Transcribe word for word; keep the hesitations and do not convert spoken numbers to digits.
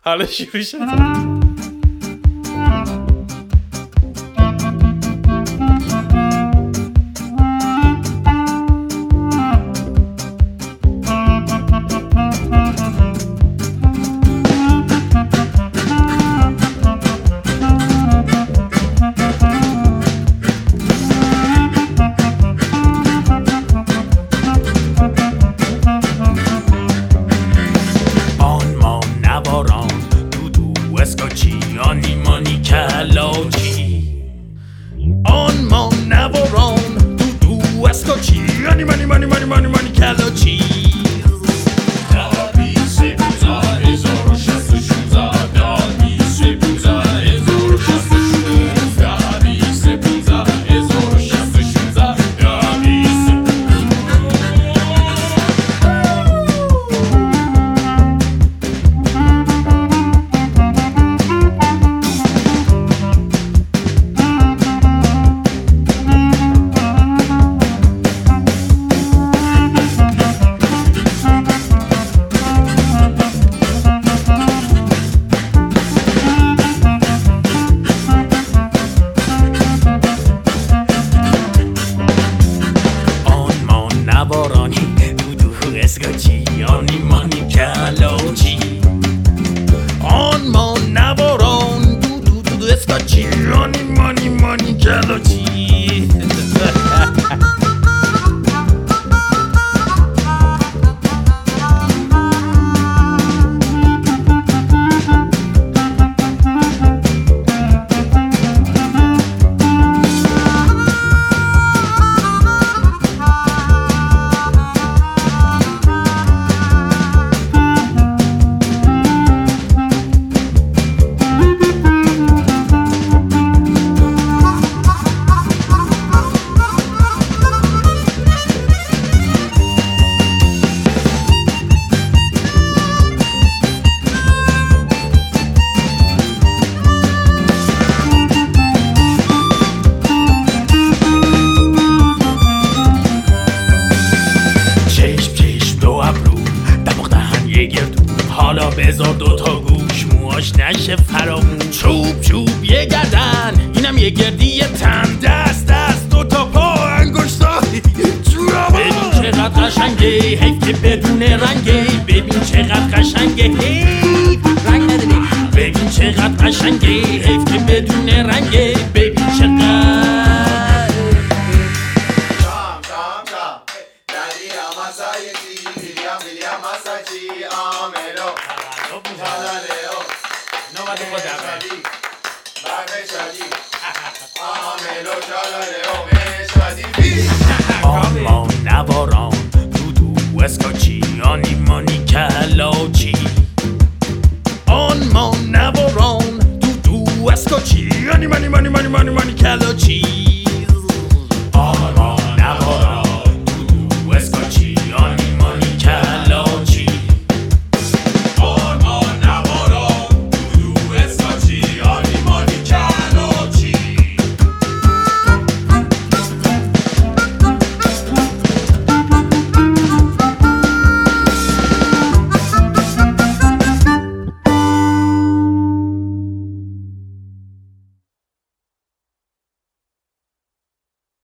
حالا شروع شد. آنی مانی کلاچی آن ما نواران دو دو اسکاچی آنی مانی مانی مانی مانی مانی کلاچی آنی مانی کلاچی آن ما نواران دو دو دو دو اسکاچی آنی مانی مانی کلاچی حالا بذار دوتا گوش موهاش نشه فرامون چوب چوب یه گردن اینم یه گردی یه تن دست دست دوتا پا انگشتا ببین چقدر قشنگه حیف که بدون رنگه ببین چقدر قشنگه حیف رنگ نداره ببین چقدر قشنگه حیف که بدون رنگه ببین چقدر No vale